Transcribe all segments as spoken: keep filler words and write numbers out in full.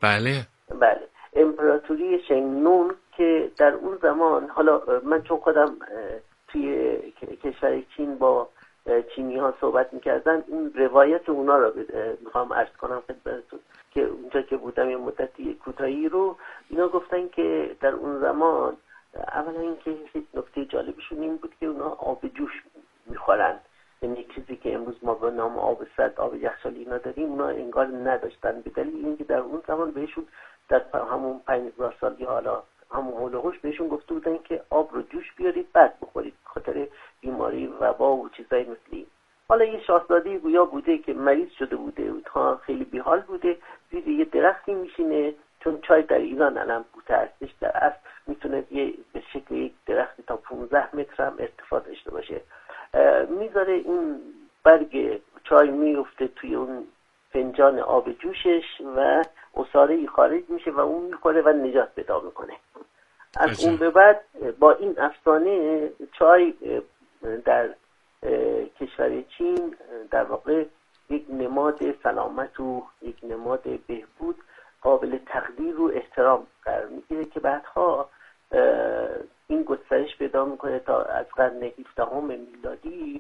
بله بله امپراتوری شنگنون که در اون زمان، حالا من چون خودم توی کشور چین با چینی ها صحبت میکردن، این روایت اونا رو میخوام عرض کنم خدمتتون که اونجا که بودم یه مدتی کوتاهی رو، اینا گفتن که در اون زمان اولا اینکه نکته جالبشون این بود که اونا آب جوش میخورن، یعنی چیزی که امروز ما به نام آب سرد، آب یخچالی اینا داریم، اونا انگار نداشتن، به دلیل اینکه در اون زمان بهشون در همون پنج هزار سال یا حالا همون هولوش بهشون گفته بودن که آب رو جوش بیارید بعد بخورید، خاطر بیماری وبا و چیزای مثل این. حالا یه شاهزاده گویا بوده که مریض شده بوده تا خیلی بیحال بوده، زیر یه درختی میشینه، چون چای در ایران الان بوته هستش، در اصل میتونه یه به شکل یک درختی تا پانزده متر هم ارتفاع داشته باشه، میذاره این برگ چای میفته توی اون فنجان آب جوشش و عصاره‌ای خارج میشه و اون میخوره و نجات پیدا میکنه. از عجب. اون به بعد با این افسانه چای در کشور چین در واقع یک نماد سلامت و یک نماد بهبود قابل تقدیر و احترام قرار میگیره که بعدها این گسترش پیدا میکنه تا از قرن هفدهم میلادی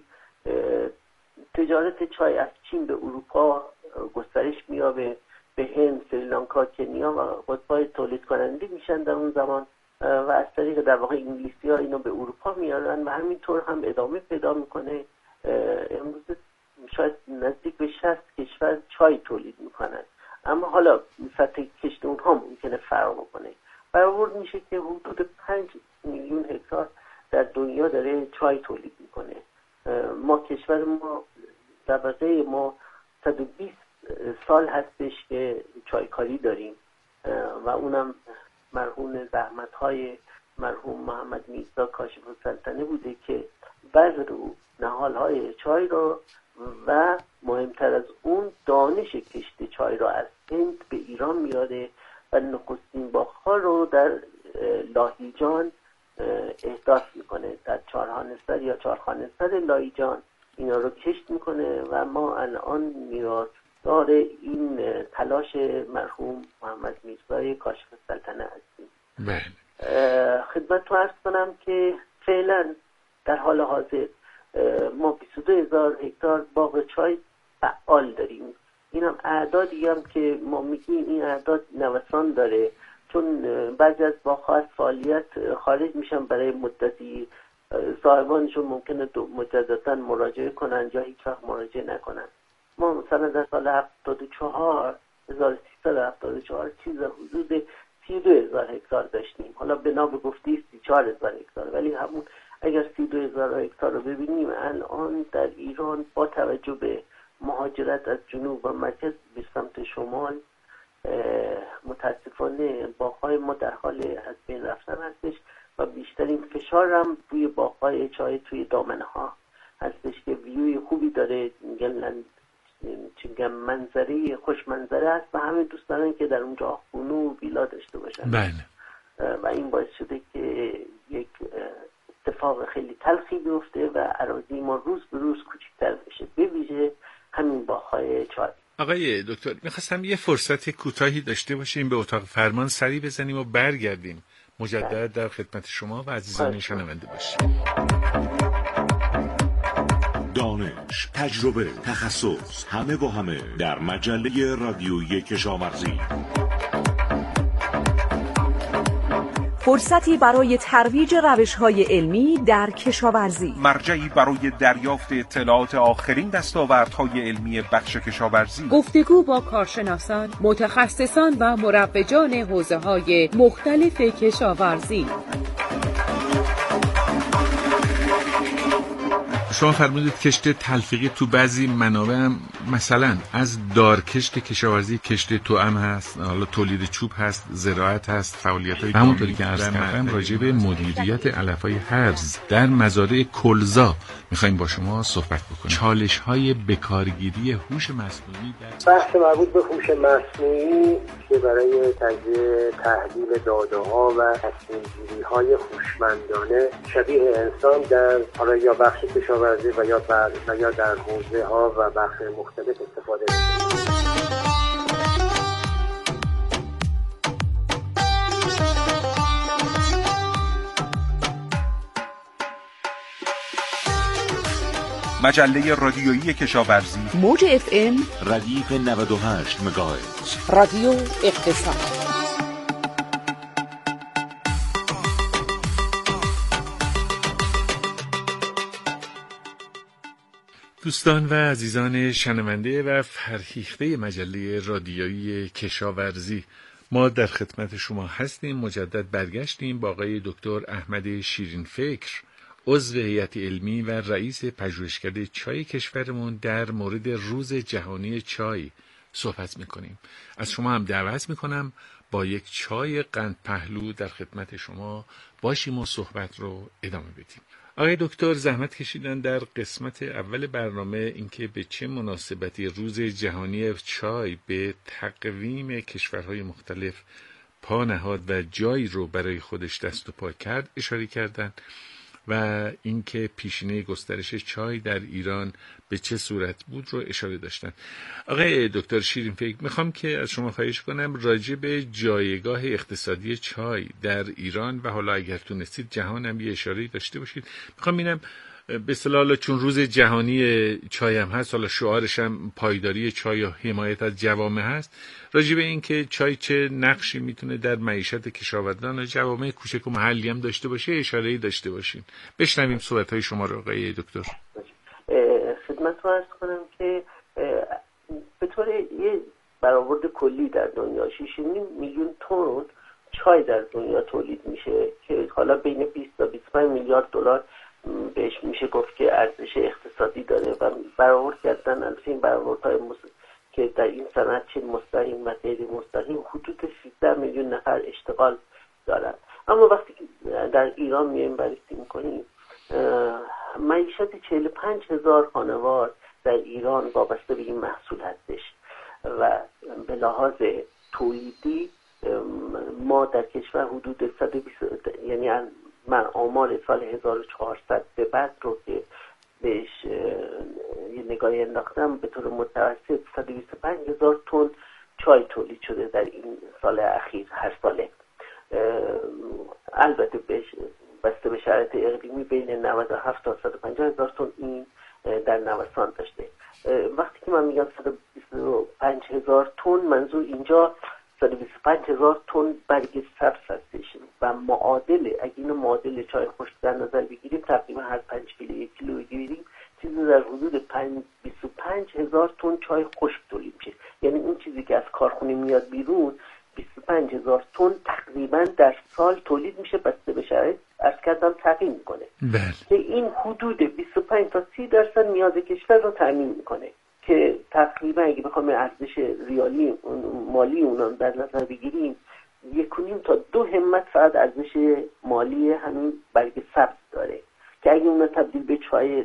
تجارت چای از چین به اروپا گسترش میابه، به هند، سریلانکا، کنیا و قطب‌های تولید کننده میشن در اون زمان و از طریق در واقع انگلیسی ها اینو به اروپا میارن و همینطور هم ادامه پیدا میکنه. امروز شاید نزدیک به شصت کشور چای تولید میکنن، اما حالا سطح کشت اونها ممکنه فرق بکنه. برآورد میشه که حدود پنج میلیون هکتار در دنیا داره چای تولید میکنه. ما کشور ما طبقه ما صد و بیست سال هستش که چایکاری داریم و اونم مرهون زحمت‌های مرحوم محمد میرزا کاشف السلطنه بوده که بذر و نهال‌های چای رو و مهمتر از اون دانش کشت چای رو از هند به ایران میاره و نخستین باغ‌ها رو در لاهیجان احداث میکنه، در چهارخانه‌سر یا چهارخانه‌سر لاهیجان اینا رو کشت میکنه و ما الان میراثدار این تلاش مرحوم محمد میرزای کاشف السلطنه هستیم. بله. خدمت تو عرض کنم که فعلا در حال حاضر ما بیست و دو هزار هکتار باغ چای فعال داریم. این هم اعدادی هم که ما میگیم این اعداد نوسان داره، چون بعضی از باغ‌ها از فعالیت خارج میشن برای مدتی، صاحبانشون ممکنه مجددا مراجعه کنن یا هیچ وقت مراجعه نکنن. ما مثلا در سال هفتاد و چهار هزار و سیصد و هفتاد و چهار چیز حدود سی و دو هزار هکتار داشتیم، حالا بنا به گفته سی و چهار هزار هکتار، ولی همون اگر سی و دو هزار هکتار رو ببینیم الان در ایران با توجه به مهاجرت از جنوب و مرکز به سمت شمال متاسفانه باغ‌های ما در حال از بین رفتن هستش و بیشترین فشار هم روی باغ‌های چای توی دامنه‌ها هستش که ویوی خوبی داره، میگن منظره خوش منظره هست و همه دوست دارن که در اونجا خونه و ویلا داشته باشن. بله. و این باعث شده که یک اتفاق خیلی تلخی بیفته و اراضی ما روز به روز کوچکتر بشه، به ویژه همین باغ‌های چای. آقای دکتر میخواستم یه فرصت کوتاهی داشته باشیم به اتاق فرمان سری بزنیم و برگردیم مجدد در خدمت شما و عزیزان شنونده باشیم. دانش، تجربه، تخصص، همه با همه در مجله رادیویی کشاورزی. فرصتی برای ترویج روش‌های علمی در کشاورزی، مرجعی برای دریافت اطلاعات آخرین دستاوردهای علمی بخش کشاورزی، گفتگو با کارشناسان، متخصصان و مروجان حوزه‌های مختلف کشاورزی. شما فرمودید کشت تلفیقی تو بعضی منابع هم مثلا از دارکشت کشاورزی کشت توأم هست، حالا تولید چوب هست، زراعت هست، فعالیت‌های همونطوری که عرض کردم راجع به مدیریت علف‌های هرز در مزارع کلزا می‌خوایم با شما صحبت بکنیم. چالش‌های بکارگیری هوش مصنوعی در بحث مربوط به هوش مصنوعی که برای تجزیه تحلیل داده‌ها و تصمیم‌گیری‌های هوشمندانه شبیه انسان در حالا یا بخش کشاورزی و یا بر و یا در حوزه ها و بخش مختلف استفاده میشه. مجله رادیویی کشاورزی موج اف ام ردیف نود و هشت مگاهرتز. رادیو اقتصاد. دوستان و عزیزان شنونده و فرهیخته مجله رادیویی کشاورزی، ما در خدمت شما هستیم. مجدد برگشتیم با آقای دکتر احمد شیرینفکر، عضو هیئت علمی و رئیس پژوهشکده چای کشورمون، در مورد روز جهانی چای صحبت میکنیم. از شما هم دعوت میکنم با یک چای قند پهلو در خدمت شما باشیم و صحبت رو ادامه بدیم. آقای دکتر زحمت کشیدن در قسمت اول برنامه اینکه به چه مناسبتی روز جهانی چای به تقویم کشورهای مختلف پا نهاد و جایی رو برای خودش دست و پا کرد اشاره کردن و اینکه پیشینه گسترش چای در ایران به چه صورت بود رو اشاره داشتن. آقای دکتر شیرینفکر، میخوام که از شما خواهش کنم راجع به جایگاه اقتصادی چای در ایران و حالا اگر تونستید جهان هم یه اشاره داشته باشید. میخوام ببینم به اصطلاح چون روز جهانی چای هم هست، حالا شعارش هم پایداری چای و حمایت از جوامع هست، راجع به این که چای چه نقشی میتونه در معیشت کشاورزان و جوامع کوچک و محلی هم داشته باشه اشاره‌ای داشته باشین. بشنویم صحبت‌های شما رو آقای دکتر. خدمت رو عرض کنم که به طور یه برآورد کلی در دنیا شش و نیم میلیون تن چای در دنیا تولید میشه که حالا بین بیست تا بیست و پنج میلیارد دلار بهش میشه گفت که ارزش اقتصادی داره و برآورد کردن از این برآوردهای که در این صنعت چه مستقیم و غیر مستقیم حدود سیزده میلیون نفر اشتغال دارن. اما وقتی که در ایران میایم بررسی میکنیم، معیشت چهل و پنج هزار خانوار در ایران وابسته به این محصول هستش و به لحاظ تولیدی ما در کشور حدود صد و بیست، یعنی من آمار سال هزار و چهارصد به بعد رو که بهش یه نگاهی انداختم، به طور متوسط صد و بیست و پنج هزار تن چای تولید شده در این سال اخیر هر ساله. البته بهش بسته به شرایط اقلیمی بین نود و هفت تا صد و پنجاه هزار تن این در نوسان داشته. وقتی که من میگم صد و بیست و پنج هزار تن، منظور اینجا صد و بیست و پنج هزار تن برگ سبز هستش و معادل، اگه اینو معادل چای خشک در نظر بگیریم، تقریبا هر پنج کیلو یک کیلو بگیریم چیزی در حدود بیست و پنج هزار تن چای خشک تولید میشه. یعنی این چیزی که از کارخونه میاد بیرون بیست و پنج هزار تن تقریبا در سال تولید میشه، بسته به شرایط عرض کردم تغییر میکنه که این حدود بیست و پنج تا سی درصد نیاز کشور رو تامین میکنه که تقریبا اگه بخوام ارزش ریالی مالی اونم در نظر بگیریم، یک و نیم تا دو همت فقط ارزش مالی همین برگ سبز داره که اگه اون تبدیل به چای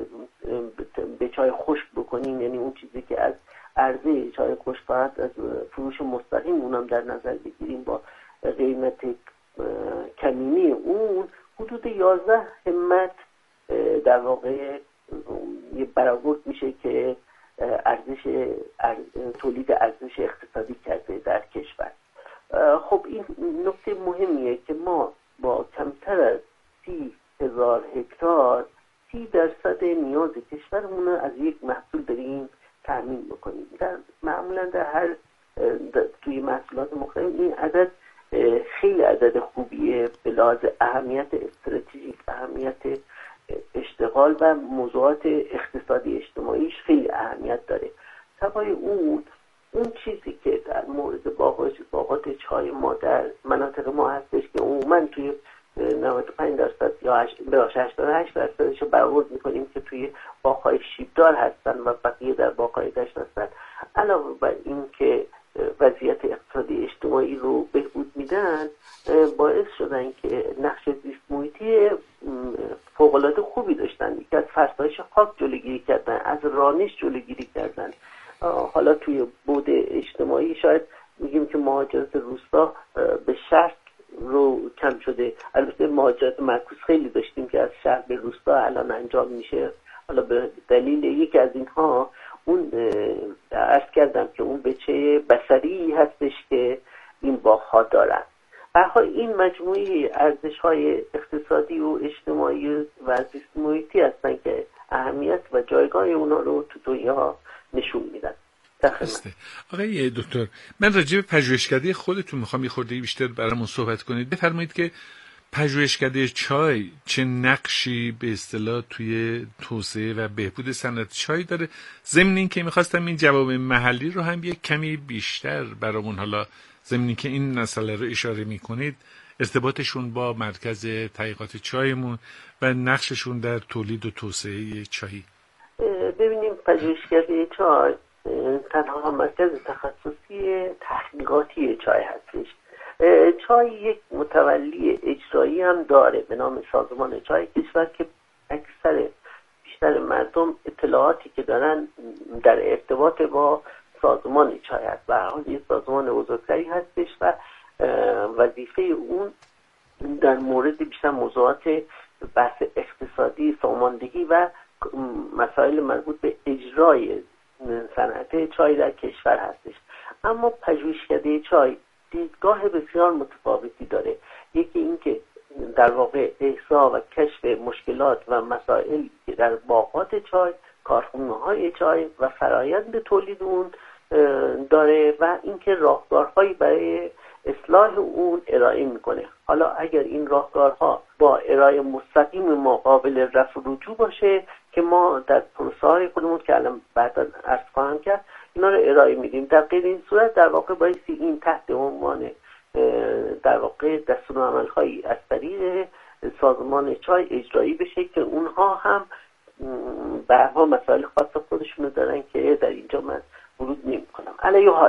به چای خشک بکنیم، یعنی اون چیزی که از عرضه چای خشک فقط از فروش مستقیم اونم در نظر بگیریم با قیمت کمینی اون، حدود یازده همت در واقع یه برآورد میشه که ارزش تولید ارزش اقتصادی کرده در کشور. خب این نکته مهمیه که ما با کمتر از سی هزار هکتار سی درصد نیاز کشورمون از یک محصول داریم تامین بکنیم. در معمولا در هر توی محصولات مختلف این عدد خیلی عدد خوبیه به لحاظ اهمیت استراتژیک، اهمیت اشتغال و موضوعات اقتصادی اجتماعیش خیلی اهمیت داره. سوای اون اون چیزی که در مورد باغات باغات چای ما در مناطق ما هستش که عموما توی نود و پنج درصد یا هشتاد و هشت درصدش رو برآورد میکنیم که توی باغ‌های شیبدار هستن و بقیه در باغ‌های دشت هستن. علاوه بر این که وضعیت اقتصادی اجتماعی رو بهبود میدن، باعث شدن که نقش زیست محیطی فوق‌العاده خوبی داشتن. یکی از فرسایش خاک جلوگیری کردن، از رانش جلوگیری کردن. حالا توی بعد اجتماعی شاید میگیم که مهاجرت روستا به شهر رو کم شده. البته مهاجرت معکوس خیلی داشتیم که از شهر به روستا الان انجام میشه. حالا به دلیل یکی از اینها اون عرض کردم که اون بچه بصری هستش که این باغ‌ها دارن. برای این مجموعه ارزش‌های اقتصادی و اجتماعی و زیست محیطی هستن که اهمیت و جایگاه اونا رو تو دنیا نشون میدن. درسته. آقای دکتر، من راجع به پژوهشکده خودتون میخوام یه خورده بیشتر برامون صحبت کنید. بفرمایید که پژوهشکده چای چه نقشی به اصطلاح توی توسعه و بهبود صنعت چای داره، ضمن اینکه میخواستم این جواب محلی رو هم یک کمی بیشتر برامون، حالا ضمن اینکه این مسئله رو اشاره میکنید، ارتباطشون با مرکز تحقیقات چایمون و نقششون در تولید و توسعه چایی. ببینیم پژوهشکده چای تنها مرکز تخصصی تحقیقاتی چای هستش. چای یک متولی اجرایی هم داره به نام سازمان چای کشور که اکثر بیشتر مردم اطلاعاتی که دارن در ارتباط با سازمان چای هست. به هر حال یک سازمان بزرگتری هستش و وظیفه اون در مورد بیشتر موضوعات بحث اقتصادی، ساماندهی و مسائل مربوط به اجرای صنعت چای در کشور هستش. اما پژوهشکده چای دیدگاه بسیار متفاوتی داره. یکی این که در واقع احصا و کشف مشکلات و مسائل که در باغات چای، کارخانه‌های چای و فرایند تولید اون داره و اینکه راهکارهایی برای اصلاح اون ارائه میکنه. حالا اگر این راهکارها با ارائه مستقیم ما قابل رفع رجوع باشه که ما در پروسه‌های خودمون که الان بعدا عرض خواهم کرد اینا رو ارائه میدیم، در غیر این صورت در واقع بایستی این تحت عنوان در واقع دستورالعمل‌هایی از طریق سازمان چای اجرایی بشه که اونها هم به هر حال مسائل خاص خودشونو دارن که در اینجا من ورود نمی‌کنم. علیه حال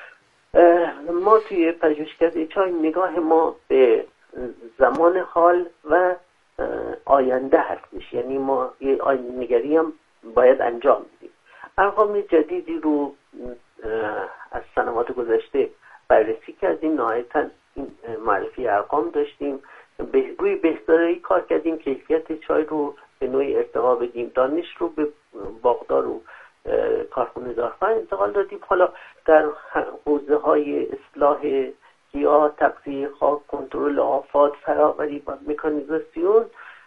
ما توی پژوهشکده چای نگاه ما به زمان حال و آینده هستش، یعنی ما یه آینده نگری هم باید انجام بدیم. ارقام جدیدی رو از سنوات گذشته بررسی کردیم، نهایتاً این معرفی ارقام داشتیم، به روی بهداری کار کردیم، کیفیت چای رو به نوعی ارتقا بدیم، دانش رو به باغدار و کارخونه دارها انتقال دادیم. حالا در حوزه های اصلاح گیاه، تغذیه خاک، کنترل آفات، فراوری و مکانیزاسیون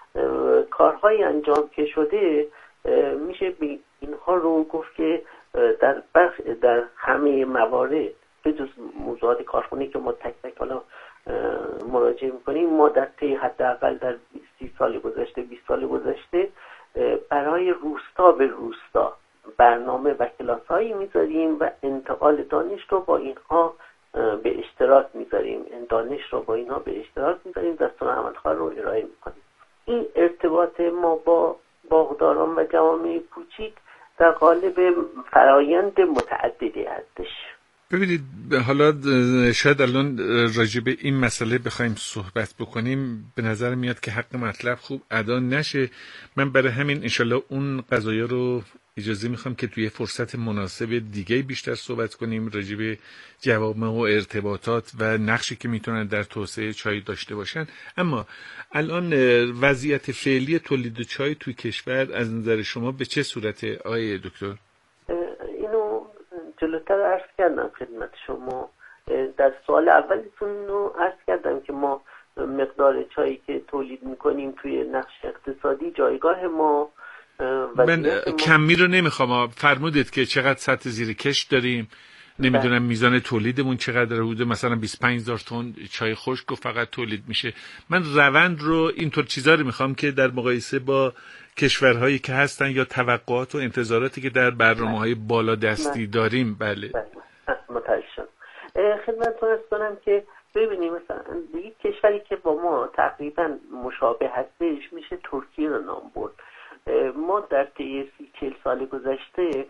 کارهای انجام که شده میشه به اینها رو گفت که در بخش در همه موارد به جز موضوعات کارخونه که ما تک تک حالا مراجعه میکنیم، ما در طی حداقل در سی سال گذشته بیست سال گذشته برای روستا به روستا برنامه و کلاس هایی میذاریم و انتقال دانش رو با اینها به اشتراک میذاریم دانش رو با اینها به اشتراک میذاریم دستورالعمل‌ها رو ارائه میکنیم. این ارتباط ما با باغداران و جوامع کوچیک در قالب فرایند متعددی هستش. ببینید حالا شاید الان راجع به این مسئله بخوایم صحبت بکنیم، به نظر میاد که حق مطلب خوب ادا نشه. من برای همین انشالله اون قضایا رو اجازه میخوام که توی فرصت مناسب دیگه بیشتر صحبت کنیم راجع به جوامع و ارتباطات و نقشی که میتونن در توسعه چای داشته باشن. اما الان وضعیت فعلی تولید چای توی کشور از نظر شما به چه صورته آقای دکتر؟ اینو جلوتر عرض کردم خدمت شما. در سوال اولیتون رو عرض کردم که ما مقدار چایی که تولید میکنیم توی نقش اقتصادی جایگاه ما من کمی رو نمیخوام، فرمودید که چقدر سطح زیر کش داریم، نمیدونم میزان تولیدمون چقدر بوده، مثلا بیست و پنج هزار تن چای خشک فقط تولید میشه. من روند رو اینطور چیزا رو میخوام که در مقایسه با کشورهایی که هستن یا توقعات و انتظاراتی که در برنامه‌های بالا دستی داریم. بله متوجه شدم. خدمتتون عرض کنم که ببینیم مثلا یک کشوری که با ما تقریبا مشابه هستش میشه ترکیه رو نام برد. ما در طی سی چهل سال گذشته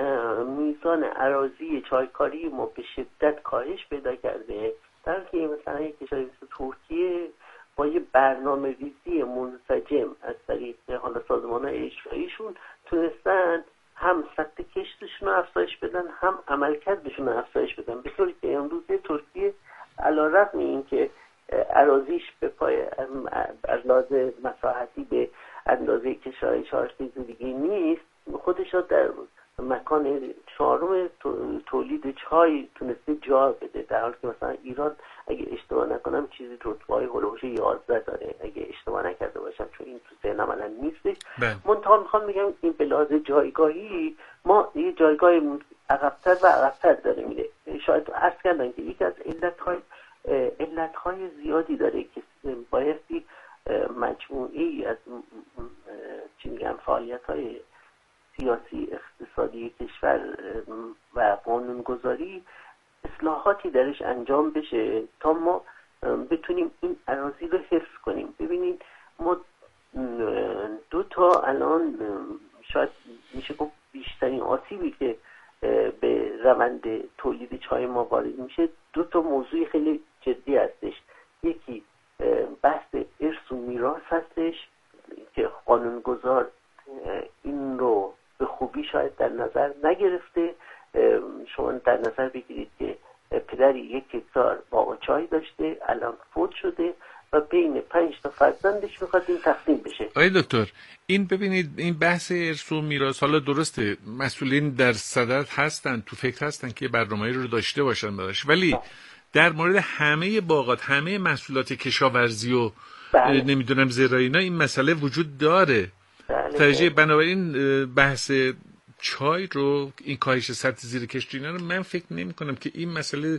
میزان اراضی چایکاری ما به شدت کاهش پیدا کرده، در که مثلا یک کشوری مثل ترکیه با یه برنامه ریزی منسجم از طریق حالا سازمان‌های اجراییشون تونستن هم سطح کشتشون رو افزایش بدن هم عملکردشون رو افزایش بدن، به طوری که امروز ترکیه علی‌رغم این که اراضیش به پای از لحاظ مساحتی به اندازه کشورهای چهارشنبه دیگه نیست، خودش رو در مکان چهارم تولید چای تونسته جا بده، در حالی که مثلا ایران اگه اشتباه نکنم چیزی رتبه‌های هولوش یازده داره اگه اشتباه نکرده باشم، چون این تو ذهنم الان نیستش. منتها میخوام بگم این به لحاظ جایگاهی ما یه جایگاه عقب‌تر و عقب‌تر داره میره. شاید عرض کردم که یکی از علت‌های علت‌های زیادی داره که بایستی مجموعه‌ای از چی میگم فعالیت‌های سیاسی اقتصادی کشور و قانونگذاری اصلاحاتی درش انجام بشه تا ما بتونیم این اراضی رو حفظ کنیم. ببینید ما دو تا الان شاید میشه گفت بیشترین آسیبی که به روند تولید چای ما وارد میشه دو تا موضوع خیلی جدی هستش. یکی بحث ارث و میراث هستش که قانونگذار این رو به خوبی شاید در نظر نگرفته. شما در نظر بگیرید که پدری یک هکتار باغ چای داشته، الان فوت شده و بین پنج تا فرزندش میخواد این تقسیم بشه. آقای دکتر این ببینید این بحث ارث و میراث، حالا درسته مسئولین در صدد هستن، تو فکر هستن که برنامه‌ای رو داشته باشن براش، ولی در مورد همه باغات، همه محصولات کشاورزی و بله. نمیدونم زراعی اینا این مسئله وجود داره. بله. بنابراین بحث چای رو، این کاهش سطح زیر کشت اینا رو من فکر نمی کنم که این مسئله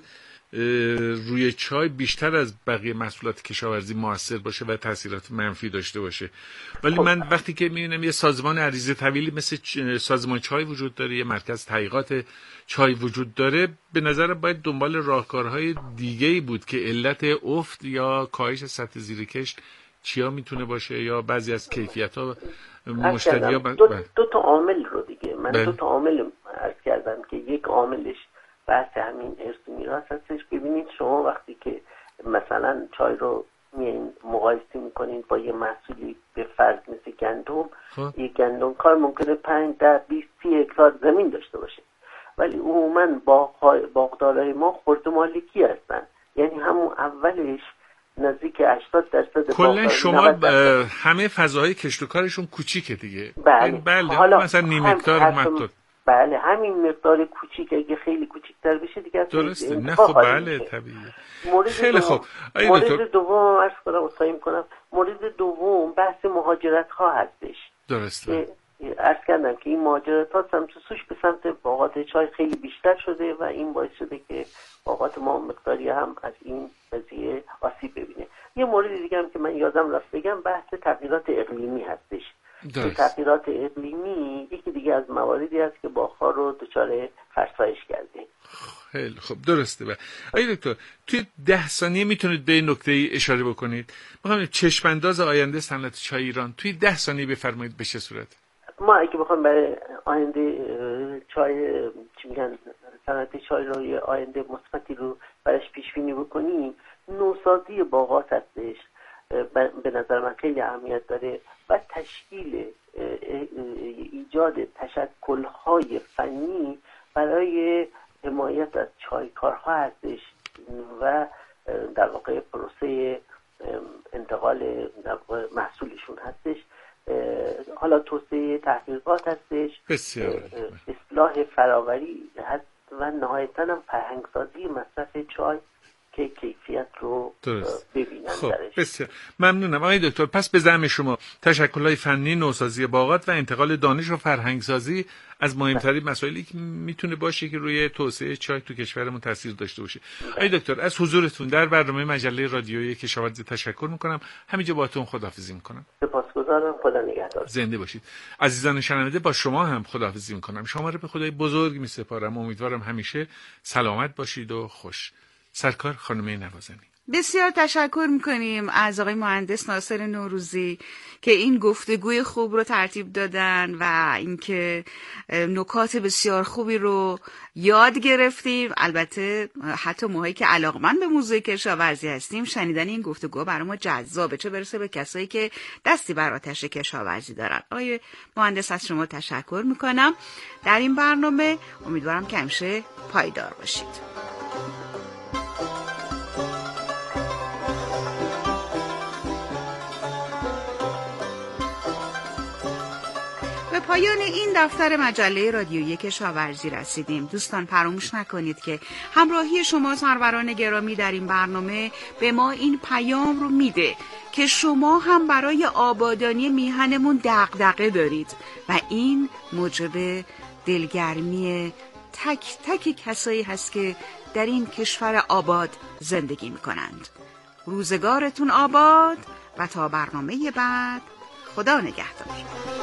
روی چای بیشتر از بقیه محصولات کشاورزی موثر باشه و تاثیرات منفی داشته باشه. ولی من وقتی که میبینم یه سازمان عریضه طویلی مثل سازمان چای وجود داره، یه مرکز تحقیقات چای وجود داره، به نظر باید دنبال راهکارهای دیگه‌ای بود که علت افت یا کاهش سطح زیر کشت چیا میتونه باشه، یا بعضی از کیفیت‌ها مشتری‌ها دو, دو تا عامل رو دیگه من بل. دو تا عامل عرض کردم که یک عاملش بحث همین ارث و میراث هستش. ببینید شما وقتی که مثلا چای رو میایین مقایسه میکنین با یه محصولی به فرض مثل گندم، یه گندم کار ممکنه پنج ده بیست سی هکتار زمین داشته باشه، ولی عموما باغدارای ما خرد مالکی هستن، یعنی همون اولش نزدیک هشتاد درصد کلا شما همه فضاهای کشت و کارشون کوچیکه دیگه. بله, بله. حالا مثلا نیم هکتار مقدار. بله همین مقدار کوچیک اگه خیلی کوچیک‌تر بشه دیگه درسته. نه خب بله طبیعیه. خیلی خوب. مورد دوم عرض کنم اصلاحی کنم مورد دوم بحث مهاجرت ها هستش. درسته. عرض کردم که این مهاجرت ها سمت به سمت باغات چای خیلی بیشتر شده و این باعث شده که باغات ما مقداری هم از این قضیه آسیب ببینه. یه مورد دیگه هم که من یادم رفت بگم بحث تغییرات اقلیمی هستش. تغییرات اقلیمی یکی دیگه از مواردی است که باغ‌ها رو دچار فرسایش کرده. خیلی خب درسته. آقای دکتر توی ده ثانیه میتونید به این نکته ای اشاره بکنید؟ می‌خوام چشم انداز آینده صنعت چای ایران توی ده ثانیه بفرمایید به چه صورت؟ ما اگه بخوام برای آینده چای چی میگن صنعت چای رو یه آینده مثبتی رو براش پیش بینی بکنیم، نوسازی باغات هستش به نظر من خیلی اهمیت داره و تشکیل ایجاد تشکل‌های فنی برای حمایت از چایکارها هستش و در واقع پروسه انتقال محصولشون هستش. حالا توسعه تحقیقات هستش، اصلاح فراوری هست و نهایتاً هم فرهنگسازی مصرف چای که کیفیت رو ببینن خب درش. بسیار ممنونم آقای دکتر. پس به زعم شما تشکل‌های فنی، نوسازی باغات و انتقال دانش و فرهنگسازی از مهمترین مسائلی که میتونه باشه که روی توسعه چای تو کشورمون تاثیر داشته باشه. آقای دکتر از حضورتون در برنامه مجله رادیویی کشاورزی تشکر میکنم. همینجا باهاتون خداحافظی میکنم. سپاسگزارم. خدا نگهدار. زنده باشید. عزیزان شنونده با شما هم خداحافظی میکنم. شما رو به خدای بزرگ میسپارم. امیدوارم همیشه سلامت باشید و خوش. سرکار خانم نوازنی. بسیار تشکر میکنیم از آقای مهندس ناصر نوروزی که این گفتگوی خوب رو ترتیب دادن و اینکه نکات بسیار خوبی رو یاد گرفتیم. البته حتی ماهایی که علاقمند به موضوع کشاورزی هستیم شنیدن این گفتگو برای ما جذابه، چه برسه به کسایی که دستی بر آتش کشاورزی دارن. آقای مهندس از شما تشکر میکنم. در این برنامه امیدوارم که همیشه پایدار باشید. به پایان این دفتر مجله رادیویی کشاورزی رسیدیم. دوستان فراموش نکنید که همراهی شما سروران گرامی در این برنامه به ما این پیام رو میده که شما هم برای آبادانی میهنمون دغدغه دارید و این موجب دلگرمی تک تک کسایی هست که در این کشور آباد زندگی میکنند. روزگارتون آباد و تا برنامه بعد، خدا نگهدار.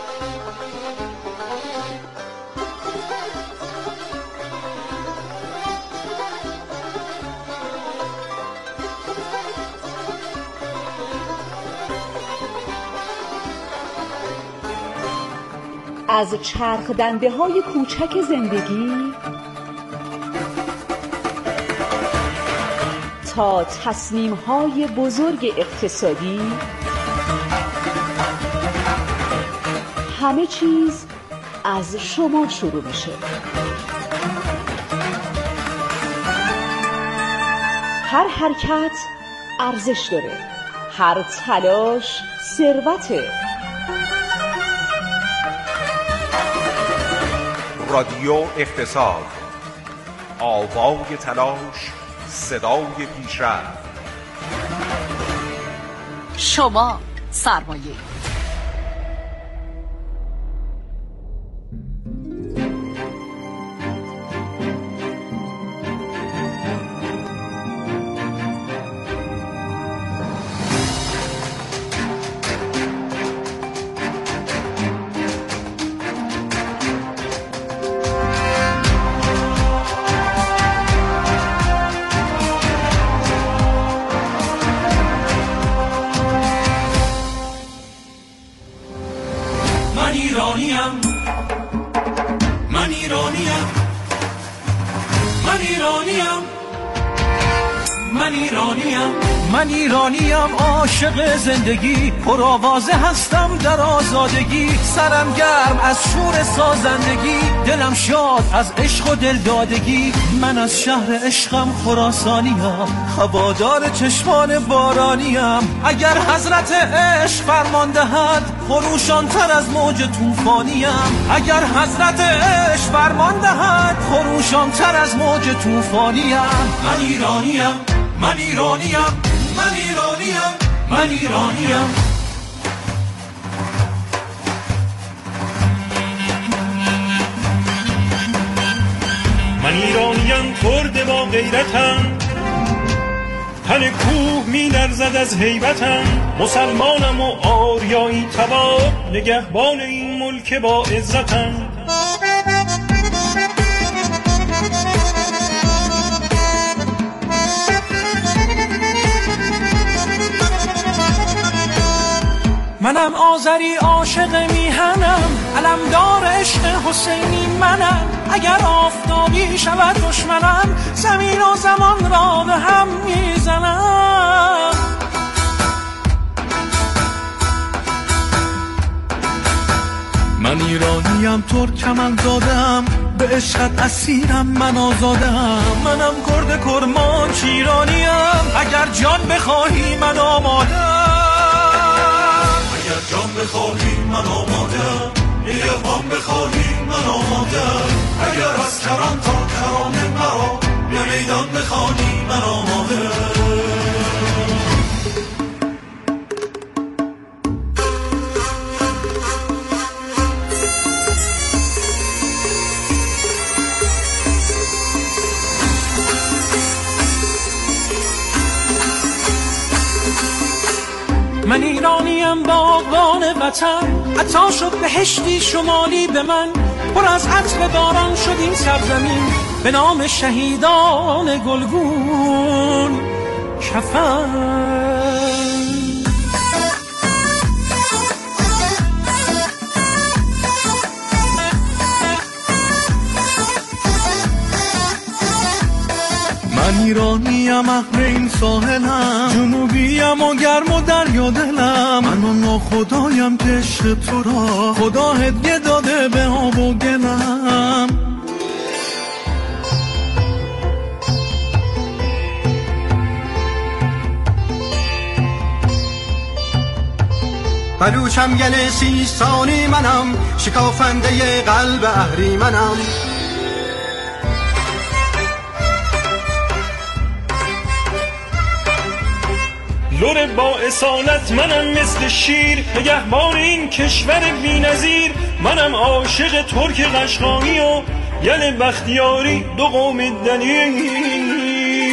از چرخ دنده های کوچک زندگی تا تصمیم های بزرگ اقتصادی، همه چیز از شما شروع میشه. هر حرکت ارزش داره، هر تلاش ثروته. رادیو اقتصاد، آوای تلاش، صدای پیشرفت. شما سرمایه. من ایرانیم عاشق زندگی، پرآوازه هستم در آزادگی، سرم گرم از شور سازندگی، دلم شاد از عشق و دلدادگی. من از شهر عشقم خراسانیم، هوادار چشمان بارانیم. اگر حضرت عشق فرمان دهد، خروشان تر از موج طوفانیم. اگر حضرت عشق فرمان دهد، خروشان تر از موج طوفانیم. من ایرانیم، من ایرانیم، من ایرانیم، من ایرانیم. من ایرانیم، کرد با غیرتم، تن کوه می لرزد از هیبتم. مسلمانم و آریایی تبار، نگهبان این ملک با عزتم. منم آذری عاشق میهنم، علمدار عشق حسینی منم. اگر آفتابی شود دشمنم، زمین و زمان را به هم میزنم. من ایرانیم، ترکم دادم، به عشقت اسیرم، من آزادم. منم کرد کرمانش ایرانیم، اگر جان بخواهی من آمادم. اگر جان بخواهی من آمادم، نگهبان بخواهی من آمادم. اگر از کران تا کران مرا به میدان بخوانی من آمادم. من ایرانیم، باغبان وطن، عطا شد بهشتی شمالی به من. پر از عطر باران شد این سرزمین، به نام شهیدان گلگون کفن. من ایرانیم، اهل این ساحلم، جنوبیم و گرم و دریا دلم. من و ناخدایم که عشق تو را خدا هدیه داده به آب و گلم. بلوچم گل سیستانی منم، شکافنده قلب اهریمنم. لور با اصالت منم مثل شیر، نگهبان این کشور بی‌نظیر. منم عاشق ترک قشقایی و یل بختیاری دو قوم دنیر.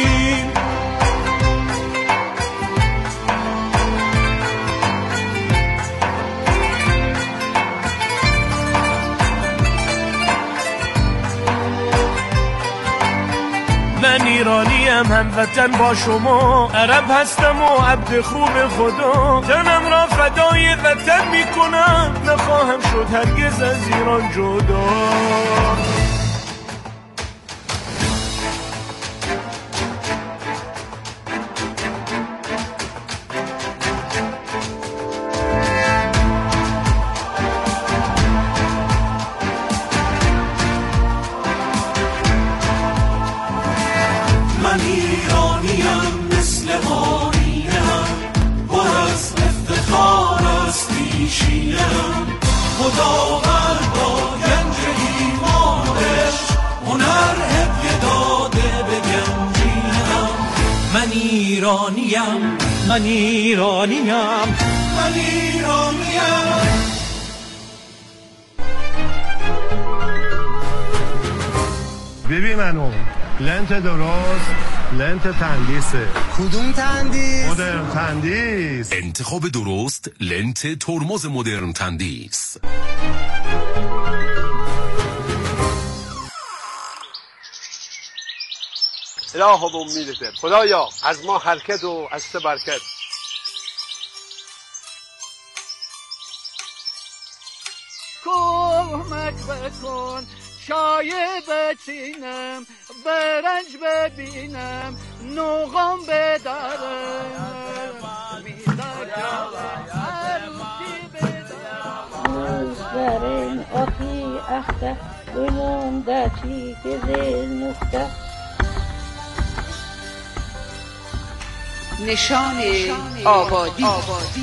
من ایرانیم هموطن با شما، عرب هستم و عبد خوب خدا. تنم را فدای وطن میکنم، نخواهم شد هرگز از ایران جدا. من ایرانیم، من ایرانیم، من ایرانیم. ببین منو لنت درست، لنت تندیسه. کدوم تندیس؟ مدرن تندیس. انتخاب درست لنت ترمز مدرن تندیس. اله و امیدته خدایا از ما حرکت و از سه برکت. کمک بکن شایه بچینم، برنج ببینم، نوغام بدارم، میدارم عروسی بدارم. مزدرین آخی اخته بلون دچی که زیل نکته. نشان آبادی, آبادی.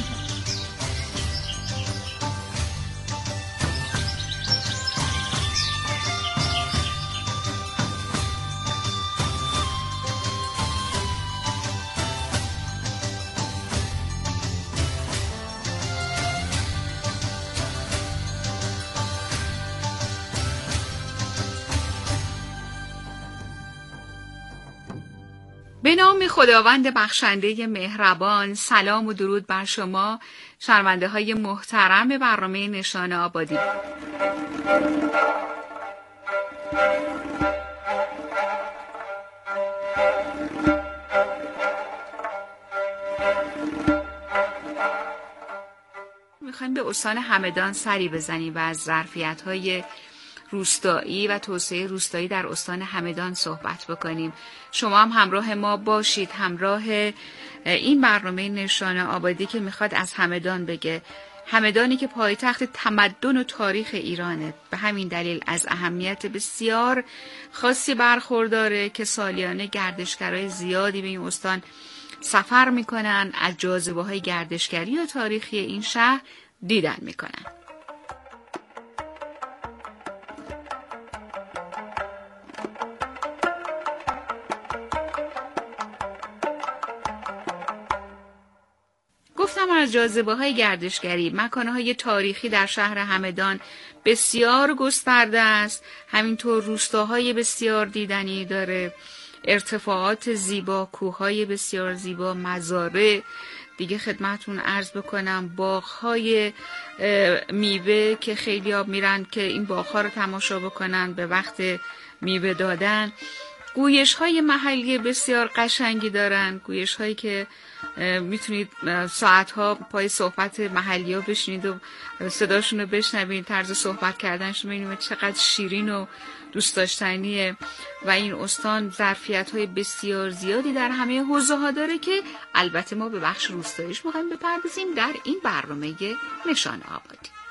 به نام خداوند بخشنده مهربان، سلام و درود بر شما شنونده های محترم برنامه نشان آبادی. میخوایم به استان همدان سری بزنیم و از ظرفیت‌های روستایی و توسعه روستایی در استان همدان صحبت بکنیم. شما هم همراه ما باشید، همراه این برنامه نشان آبادی که میخواد از همدان بگه. همدانی که پایتخت تمدن و تاریخ ایرانه، به همین دلیل از اهمیت بسیار خاصی برخورداره که سالیانه گردشگرای زیادی به این استان سفر میکنن، از جاذبه‌های گردشگری و تاریخی این شهر دیدن میکنن. گفتم از جاذبه‌های گردشگری، مکان‌های تاریخی در شهر همدان بسیار گسترده است، همینطور روستاهای بسیار دیدنی داره، ارتفاعات زیبا، کوههای بسیار زیبا، مزارع، دیگه خدمتون عرض بکنم باغ‌های میوه که خیلی ها میرن که این باغ‌ها رو تماشا بکنن به وقت میوه دادن. گویش‌های محلی بسیار قشنگی دارن، گویش‌هایی که میتونید ساعتها پای صحبت محلی ها بشنید و صداشون رو بشنوید، طرز صحبت کردنشون ببینید چقدر شیرین و دوست داشتنیه و این استان ظرفیت‌های بسیار زیادی در همه حوزه‌ها داره که البته ما به بخش روستاییش می‌خوایم بپردازیم در این برنامه نشان آبادی.